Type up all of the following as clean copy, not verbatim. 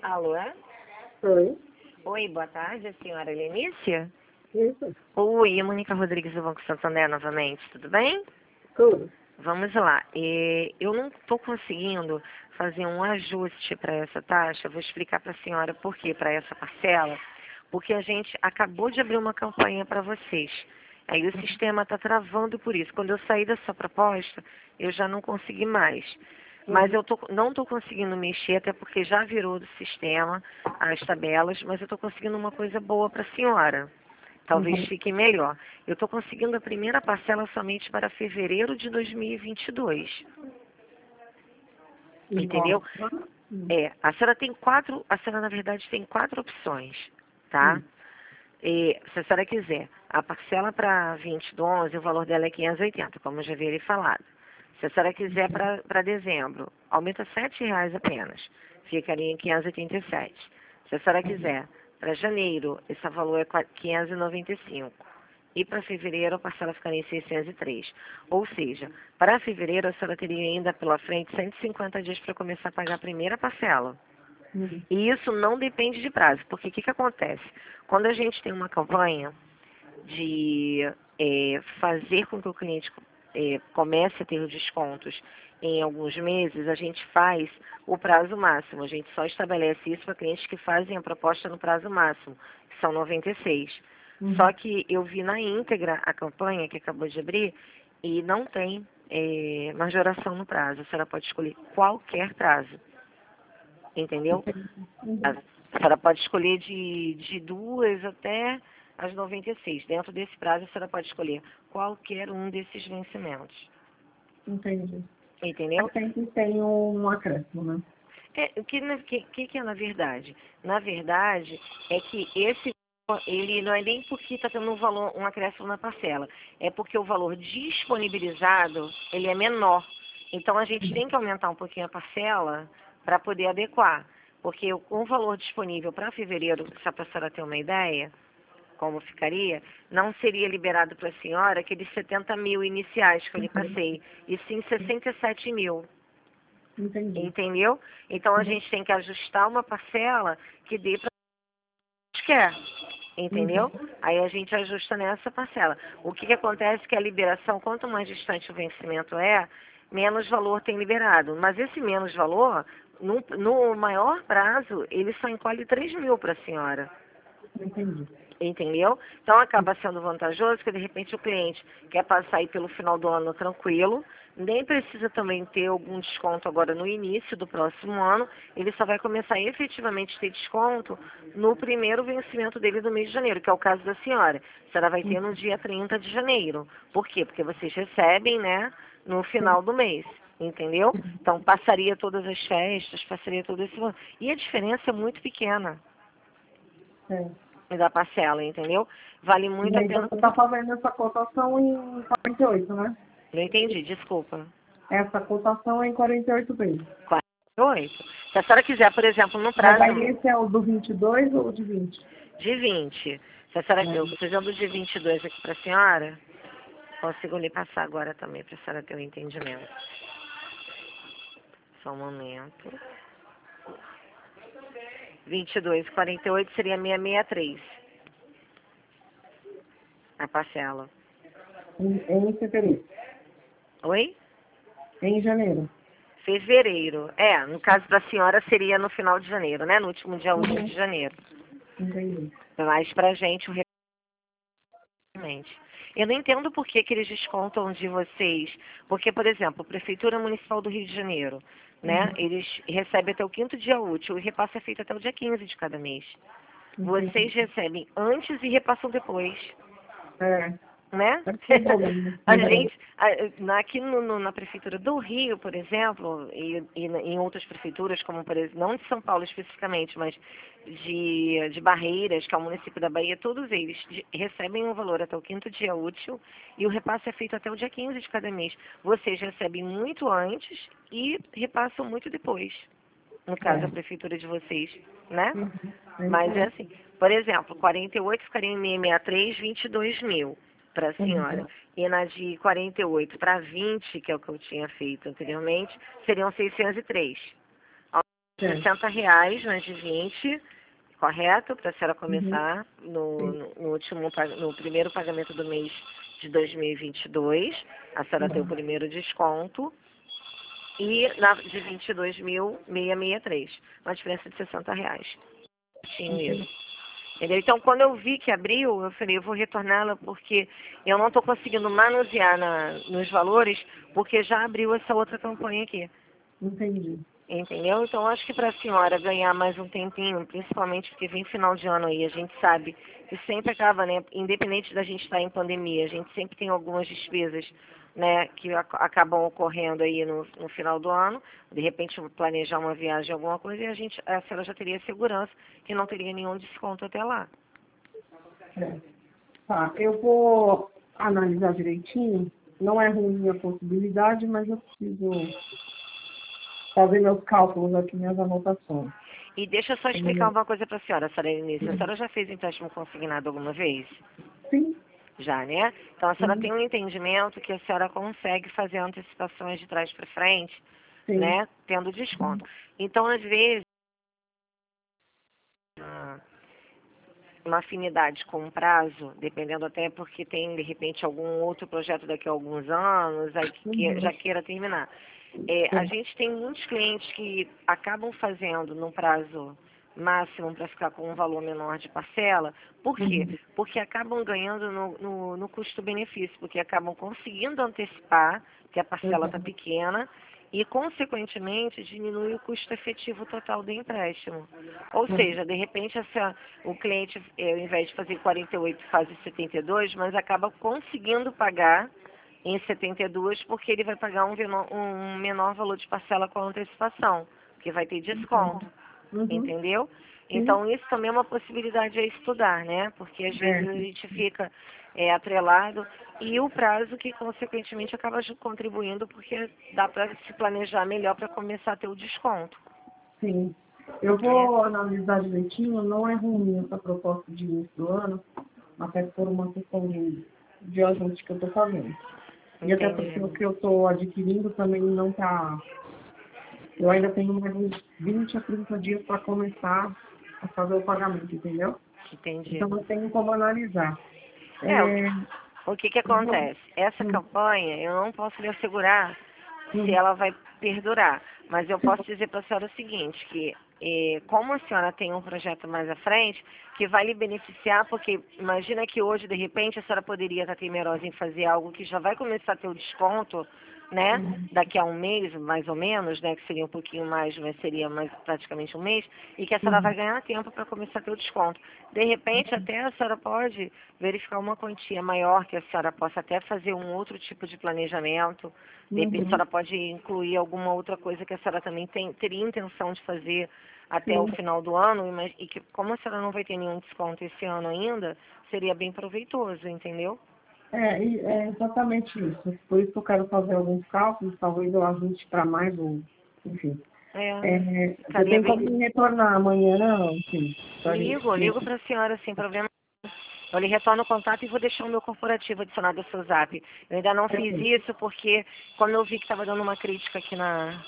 Alô? Oi. Oi, boa tarde, a senhora Lenícia? Isso. Oi, a Mônica Rodrigues do Banco Santander novamente, tudo bem? Tudo. Vamos lá. Eu não estou conseguindo fazer um ajuste para essa taxa. Eu vou explicar para a senhora por quê, para essa parcela. Porque a gente acabou de abrir uma campanha para vocês. Aí o sistema está travando por isso. Quando eu saí dessa proposta, eu já não consegui mais. Mas eu não estou conseguindo mexer, até porque já virou do sistema as tabelas, mas eu estou conseguindo uma coisa boa para a senhora. Talvez fique melhor. Eu estou conseguindo a primeira parcela somente para fevereiro de 2022. Entendeu? A senhora tem a senhora na verdade tem 4 opções, tá? E, se a senhora quiser, a parcela para 20 do 11, o valor dela é 580, como eu já havia lhe falado. Se a senhora quiser para dezembro, aumenta R$ 7 apenas, ficaria em 587. Se a senhora quiser para janeiro, esse valor é 595. E para fevereiro, a parcela ficaria em 603. Ou seja, para fevereiro, a senhora teria ainda pela frente 150 dias para começar a pagar a primeira parcela. E isso não depende de prazo, porque o que acontece? Quando a gente tem uma campanha de fazer com que o cliente comece a ter descontos em alguns meses, a gente faz o prazo máximo. A gente só estabelece isso para clientes que fazem a proposta no prazo máximo, que são 96. Só que eu vi na íntegra a campanha que acabou de abrir e não tem majoração no prazo. A senhora pode escolher qualquer prazo. Entendeu? A senhora pode escolher de 2 até as 96. Dentro desse prazo, a senhora pode escolher qualquer um desses vencimentos. Entendi. Entendeu? Mas sempre tem um acréscimo, né? O que é na verdade? Na verdade, é que ele não é nem porque está tendo um acréscimo na parcela. É porque o valor disponibilizado, ele é menor. Então, a gente tem que aumentar um pouquinho a parcela para poder adequar. Porque o valor disponível para fevereiro, só para a senhora ter uma ideia, como ficaria, não seria liberado para a senhora aqueles 70 mil iniciais que eu lhe passei, e sim 67 mil. Entendi. Entendeu? Então, a gente tem que ajustar uma parcela que dê para a gente quer. Entendeu? Aí a gente ajusta nessa parcela. O que acontece é que a liberação, quanto mais distante o vencimento menos valor tem liberado. Mas esse menos valor, no maior prazo, ele só encolhe 3 mil para a senhora. Entendi. Entendeu? Então acaba sendo vantajoso que de repente o cliente quer passar aí pelo final do ano tranquilo, nem precisa também ter algum desconto agora no início do próximo ano, ele só vai começar efetivamente a ter desconto no primeiro vencimento dele do mês de janeiro, que é o caso da senhora. A senhora vai ter no dia 30 de janeiro. Por quê? Porque vocês recebem, né, no final do mês. Entendeu? Então passaria todas as festas, passaria todo esse... E a diferença é muito pequena da parcela, entendeu? Vale muito E a aí pena. você está fazendo essa cotação em 48, né? Não entendi, desculpa. Essa cotação é em 48 vezes. 48. Se a senhora quiser, por exemplo, no Mas prazo aí esse é o do 22 ou o de 20? de 20, se a senhora, eu fazendo de 22 aqui para a senhora, consigo lhe passar agora também para a senhora ter um entendimento. Só um momento. 22, 48 seria 663. A parcela. Em fevereiro. Oi? Em janeiro. Fevereiro. No caso da senhora seria no final de janeiro, né? No último dia útil de janeiro. Entendi. Mas pra gente, realmente. Eu não entendo por que eles descontam de vocês. Porque, por exemplo, a Prefeitura Municipal do Rio de Janeiro, né? Eles recebem até o 5º dia útil e repasse é feito até o dia 15 de cada mês. Vocês recebem antes e repassam depois. Né? A gente, aqui na Prefeitura do Rio, por exemplo, e em outras prefeituras, como por exemplo, não de São Paulo especificamente, mas de Barreiras, que é o município da Bahia, todos eles recebem um valor até o 5º dia útil e o repasse é feito até o dia 15 de cada mês. Vocês recebem muito antes e repassam muito depois. No caso, a prefeitura de vocês, né? Mas é assim, por exemplo, 48 ficaria em 663, 22 mil para a senhora. E na de 48 para 20, que é o que eu tinha feito anteriormente, seriam 603. Certo. R$ 60 na de 20, correto? Para a senhora começar Sim. no primeiro pagamento do mês de 2022. A senhora tem o primeiro desconto. E na de 22.663, uma diferença de R$ 60. Tinha isso. Entendeu? Então, quando eu vi que abriu, eu falei, eu vou retorná-la porque eu não estou conseguindo manusear nos valores, porque já abriu essa outra campanha aqui. Entendi. Entendeu? Então, acho que para a senhora ganhar mais um tempinho, principalmente porque vem final de ano aí, a gente sabe que sempre acaba, né? Independente da gente estar em pandemia, a gente sempre tem algumas despesas, né, que acabam ocorrendo aí no final do ano. De repente, planejar uma viagem, alguma coisa, e a senhora já teria segurança que não teria nenhum desconto até lá. Tá, eu vou analisar direitinho. Não é ruim a possibilidade, mas eu preciso fazer meus cálculos aqui, minhas anotações. E deixa eu só explicar uma coisa para a senhora Eunice. A senhora já fez empréstimo consignado alguma vez? Sim. Já, né? Então, a senhora Sim. tem um entendimento que a senhora consegue fazer antecipações de trás para frente, Sim. né? Tendo desconto. Então, às vezes, uma afinidade com um prazo, dependendo até porque tem, de repente, algum outro projeto daqui a alguns anos, aí que já queira terminar. A gente tem muitos clientes que acabam fazendo num prazo máximo para ficar com um valor menor de parcela. Por quê? Porque acabam ganhando no custo-benefício, porque acabam conseguindo antecipar, que a parcela está pequena, e, consequentemente, diminui o custo efetivo total do empréstimo. Ou seja, de repente, o cliente, ao invés de fazer 48, faz 72, mas acaba conseguindo pagar em 72, porque ele vai pagar um menor valor de parcela com antecipação, porque vai ter desconto, entendeu? Então, isso também é uma possibilidade a estudar, né? Porque às vezes a gente fica atrelado e o prazo que, consequentemente, acaba contribuindo, porque dá para se planejar melhor para começar a ter o desconto. Sim. Eu vou analisar direitinho, não é ruim essa proposta de início do ano, até por uma questão de ajuste que eu estou fazendo. E até porque o que eu estou adquirindo também não está... Eu ainda tenho mais uns 20 a 30 dias para começar a fazer o pagamento, entendeu? Entendi. Então eu tenho como analisar. O que acontece? Essa campanha, eu não posso lhe assegurar se ela vai perdurar, mas eu posso dizer para a senhora o seguinte, que como a senhora tem um projeto mais à frente, que vai lhe beneficiar, porque imagina que hoje, de repente, a senhora poderia estar temerosa em fazer algo que já vai começar a ter o desconto, né? Daqui a um mês, mais ou menos, né? Que seria um pouquinho mais, mas seria mais praticamente um mês, e que a senhora vai ganhar tempo para começar a ter o desconto. De repente, até a senhora pode verificar uma quantia maior, que a senhora possa até fazer um outro tipo de planejamento. De repente, a senhora pode incluir alguma outra coisa que a senhora também teria intenção de fazer até o final do ano, e que, como a senhora não vai ter nenhum desconto esse ano ainda, seria bem proveitoso, entendeu? É exatamente isso. Por isso que eu quero fazer alguns cálculos, talvez eu ajuste para mais, ou enfim. Você tem como me retornar amanhã, não? Enfim, Ligo para a senhora, sem problema. Eu lhe retorno o contato e vou deixar o meu corporativo adicionado ao seu zap. Eu ainda não fiz isso porque, quando eu vi que estava dando uma crítica aqui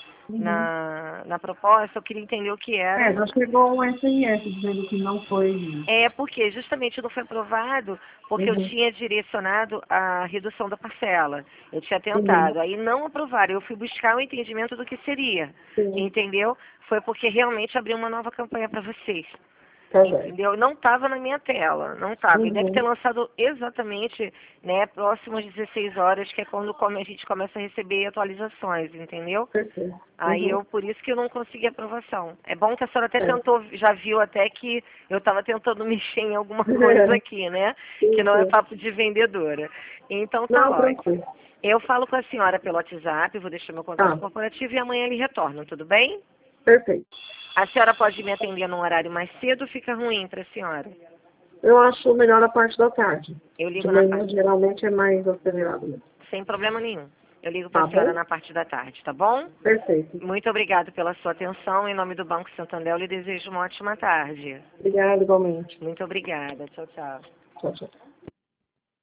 na proposta, eu queria entender o que era. Já chegou um SMS dizendo que não foi... Porque justamente não foi aprovado porque eu tinha direcionado a redução da parcela. Eu tinha tentado. Aí não aprovaram. Eu fui buscar o entendimento do que seria. Entendeu? Foi porque realmente abriu uma nova campanha para vocês. Entendeu? Não estava na minha tela, não estava. E deve ter lançado exatamente, né, próximo às 16 horas, que é quando a gente começa a receber atualizações, entendeu? Aí por isso que eu não consegui aprovação. É bom que a senhora até tentou, já viu até que eu estava tentando mexer em alguma coisa aqui, né? Que não é papo de vendedora. Então tá ótimo. Eu falo com a senhora pelo WhatsApp, vou deixar meu contato corporativo e amanhã ele retorna, tudo bem? Perfeito. A senhora pode me atender num horário mais cedo ou fica ruim para a senhora? Eu acho melhor a parte da tarde. Eu ligo de manhã, geralmente é mais acelerado mesmo. Sem problema nenhum. Eu ligo para a senhora na parte da tarde, tá bom? Perfeito. Muito obrigada pela sua atenção. Em nome do Banco Santander, eu lhe desejo uma ótima tarde. Obrigada, igualmente. Muito obrigada. Tchau, tchau. Tchau, tchau.